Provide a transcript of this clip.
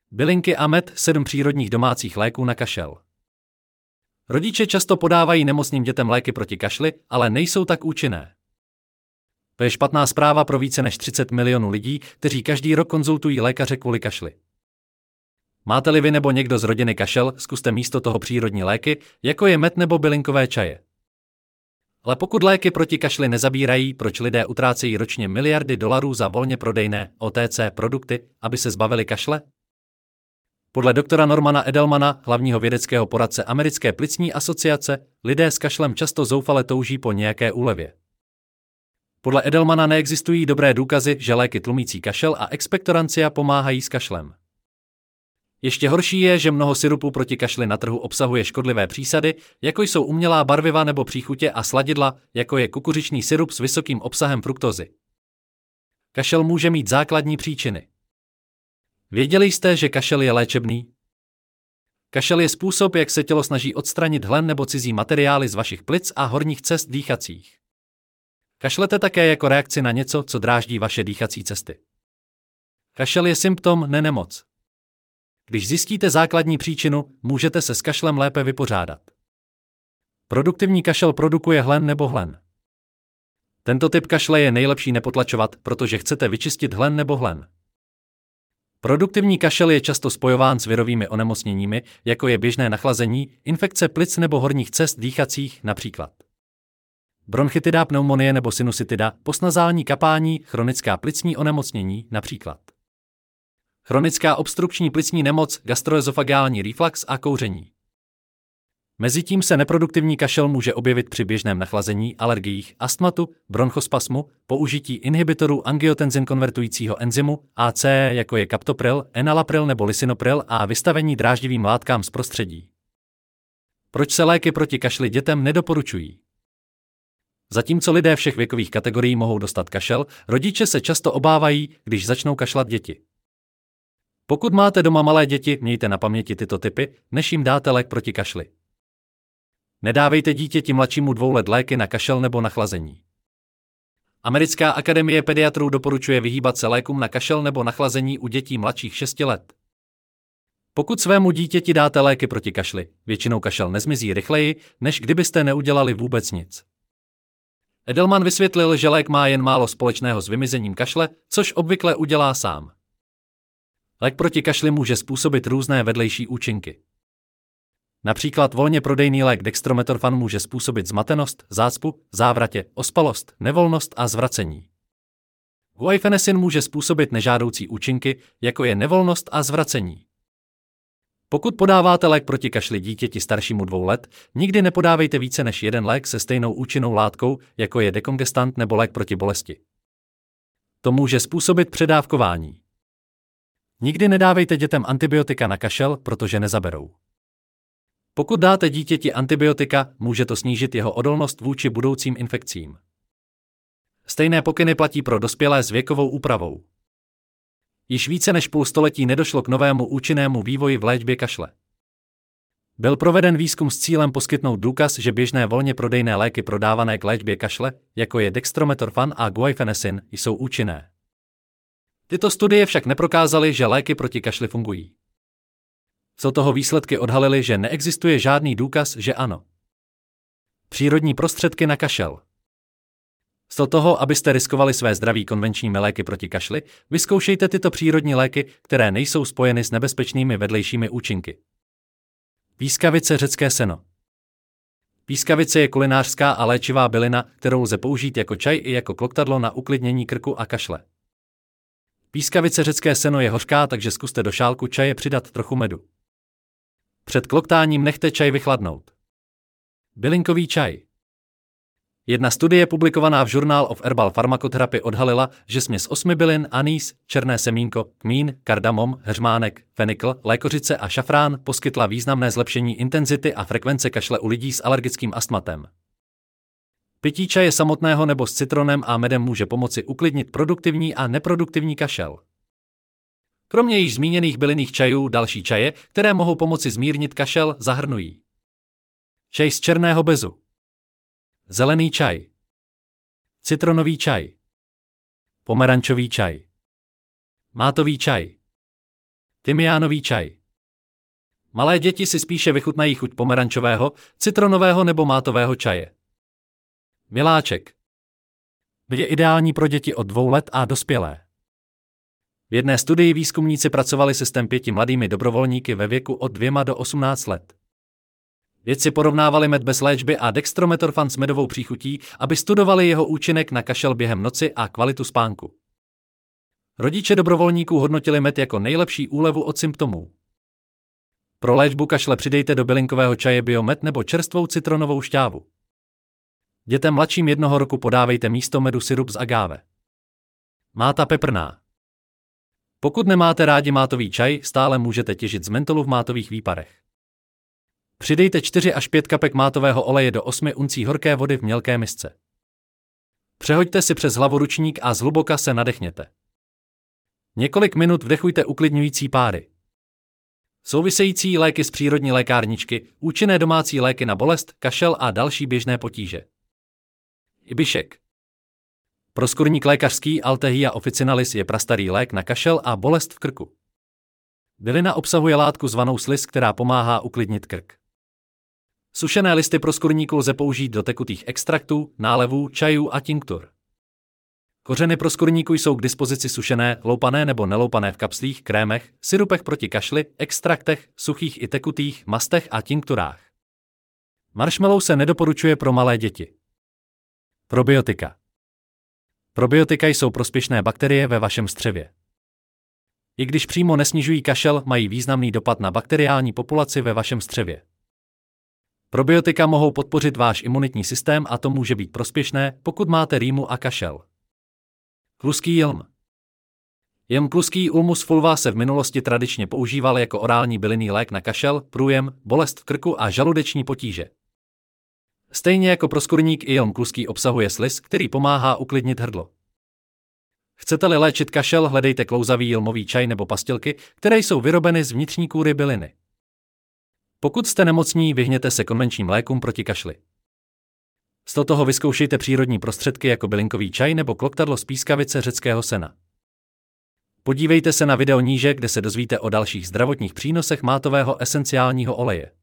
Bylinky a med, 7 přírodních domácích léků na kašel. Rodiče často podávají nemocným dětem léky proti kašli, ale nejsou tak účinné. To je špatná zpráva pro více než 30 milionů lidí, kteří každý rok konzultují lékaře kvůli kašli. Máte-li vy nebo někdo z rodiny kašel, zkuste místo toho přírodní léky, jako je med nebo bylinkové čaje. Ale pokud léky proti kašli nezabírají, proč lidé utrácejí ročně miliardy dolarů za volně prodejné OTC produkty, aby se zbavili kašle? Podle doktora Normana Edelmana, hlavního vědeckého poradce Americké plicní asociace, lidé s kašlem často zoufale touží po nějaké úlevě. Podle Edelmana neexistují dobré důkazy, že léky tlumící kašel a expektorancia pomáhají s kašlem. Ještě horší je, že mnoho sirupů proti kašli na trhu obsahuje škodlivé přísady, jako jsou umělá barviva nebo příchutě a sladidla, jako je kukuřičný sirup s vysokým obsahem fruktózy. Kašel může mít základní příčiny. Věděli jste, že kašel je léčebný? Kašel je způsob, jak se tělo snaží odstranit hlen nebo cizí materiály z vašich plic a horních cest dýchacích. Kašlete také jako reakci na něco, co dráždí vaše dýchací cesty. Kašel je symptom, ne nemoc. Když zjistíte základní příčinu, můžete se s kašlem lépe vypořádat. Produktivní kašel produkuje hlen nebo hlen. Tento typ kašle je nejlepší nepotlačovat, protože chcete vyčistit hlen nebo hlen. Produktivní kašel je často spojován s virovými onemocněními, jako je běžné nachlazení, infekce plic nebo horních cest dýchacích, například bronchitida, pneumonie nebo sinusitida, postnazální kapání, chronická plicní onemocnění, například chronická obstrukční plicní nemoc, gastroezofagální reflux a kouření. Mezitím se neproduktivní kašel může objevit při běžném nachlazení, alergiích, astmatu, bronchospasmu, použití inhibitorů angiotensin konvertujícího enzymu AC, jako je captopril, enalapril nebo lisinopril a vystavení dráždivým látkám z prostředí. Proč se léky proti kašli dětem nedoporučují? Zatímco lidé všech věkových kategorií mohou dostat kašel, rodiče se často obávají, když začnou kašlat děti. Pokud máte doma malé děti, mějte na paměti tyto tipy, než jim dáte lék proti kašli. Nedávejte dítěti mladšímu 2 let léky na kašel nebo nachlazení. Americká akademie pediatrů doporučuje vyhýbat se lékům na kašel nebo nachlazení u dětí mladších 6 let. Pokud svému dítěti dáte léky proti kašli, většinou kašel nezmizí rychleji, než kdybyste neudělali vůbec nic. Edelman vysvětlil, že lék má jen málo společného s vymizením kašle, což obvykle udělá sám. Lék proti kašli může způsobit různé vedlejší účinky. Například volně prodejný lék dextrometorfan může způsobit zmatenost, zácpu, závratě, ospalost, nevolnost a zvracení. Guaifenesin může způsobit nežádoucí účinky, jako je nevolnost a zvracení. Pokud podáváte lék proti kašli dítěti staršímu 2 let, nikdy nepodávejte více než 1 lék se stejnou účinnou látkou, jako je dekongestant nebo lék proti bolesti. To může způsobit předávkování. Nikdy nedávejte dětem antibiotika na kašel, protože nezaberou. Pokud dáte dítěti antibiotika, může to snížit jeho odolnost vůči budoucím infekcím. Stejné pokyny platí pro dospělé s věkovou úpravou. Již více než půl století nedošlo k novému účinnému vývoji v léčbě kašle. Byl proveden výzkum s cílem poskytnout důkaz, že běžné volně prodejné léky prodávané k léčbě kašle, jako je dextrometorfan a guaifenesin, jsou účinné. Tyto studie však neprokázaly, že léky proti kašli fungují. Co toho výsledky odhalily, že neexistuje žádný důkaz, že ano. Přírodní prostředky na kašel. Z toho, abyste riskovali své zdraví konvenčními léky proti kašli, vyzkoušejte tyto přírodní léky, které nejsou spojeny s nebezpečnými vedlejšími účinky. Pískavice, řecké seno. Pískavice je kulinářská a léčivá bylina, kterou lze použít jako čaj i jako kloktadlo na uklidnění krku a kašle. Pískavice, řecké seno je hořká, takže zkuste do šálku čaje přidat trochu medu. Před kloktáním nechte čaj vychladnout. Bylinkový čaj. Jedna studie publikovaná v Journal of Herbal Pharmacotherapy odhalila, že směs 8 bylin anýs, černé semínko, kmín, kardamom, heřmánek, fenikl, lékořice a šafrán poskytla významné zlepšení intenzity a frekvence kašle u lidí s alergickým astmatem. Pití čaje samotného nebo s citronem a medem může pomoci uklidnit produktivní a neproduktivní kašel. Kromě již zmíněných bylinných čajů další čaje, které mohou pomoci zmírnit kašel, zahrnují čaj z černého bezu, zelený čaj, citronový čaj, pomerančový čaj, mátový čaj. tymiánový čaj. Malé děti si spíše vychutnají chuť pomerančového, citronového nebo mátového čaje. Miláček. Je ideální pro děti od 2 let a dospělé. V jedné studii výzkumníci pracovali se 5 mladými dobrovolníky ve věku od 2 do 18 let. Vědci porovnávali med bez léčby a dextrometorfan s medovou příchutí, aby studovali jeho účinek na kašel během noci a kvalitu spánku. Rodiče dobrovolníků hodnotili med jako nejlepší úlevu od symptomů. Pro léčbu kašle přidejte do bylinkového čaje biomed nebo čerstvou citronovou šťávu. Dětem mladším 1 roku podávejte místo medu sirup z agáve. Máta peprná. Pokud nemáte rádi mátový čaj, stále můžete těžit z mentolu v mátových výparech. Přidejte 4 až 5 kapek mátového oleje do 8 uncí horké vody v mělké misce. Přehoďte si přes hlavu ručník a zhluboka se nadechněte. Několik minut vdechujte uklidňující páry. Související léky z přírodní lékárničky, účinné domácí léky na bolest, kašel a další běžné potíže. Ibišek. Proskurník lékařský Altehia officinalis je prastarý lék na kašel a bolest v krku. Bylina obsahuje látku zvanou sliz, která pomáhá uklidnit krk. Sušené listy proskurníku lze použít do tekutých extraktů, nálevů, čajů a tinktur. Kořeny proskurníku jsou k dispozici sušené, loupané nebo neloupané v kapslích, krémech, sirupech proti kašli, extraktech, suchých i tekutých, mastech a tinkturách. Marshmallow se nedoporučuje pro malé děti. Probiotika. Probiotika jsou prospěšné bakterie ve vašem střevě. I když přímo nesnižují kašel, mají významný dopad na bakteriální populaci ve vašem střevě. Probiotika mohou podpořit váš imunitní systém a to může být prospěšné, pokud máte rýmu a kašel. Kluský jilm. Jilm kluský Ulmus fulva se v minulosti tradičně používal jako orální bylinný lék na kašel, průjem, bolest v krku a žaludeční potíže. Stejně jako proskurník i jilm kluský obsahuje sliz, který pomáhá uklidnit hrdlo. Chcete-li léčit kašel, hledejte klouzavý jilmový čaj nebo pastilky, které jsou vyrobeny z vnitřní kůry byliny. Pokud jste nemocní, vyhněte se konvenčním lékům proti kašli. Z toho vyzkoušejte přírodní prostředky jako bylinkový čaj nebo kloktadlo z pískavice řeckého sena. Podívejte se na video níže, kde se dozvíte o dalších zdravotních přínosech mátového esenciálního oleje.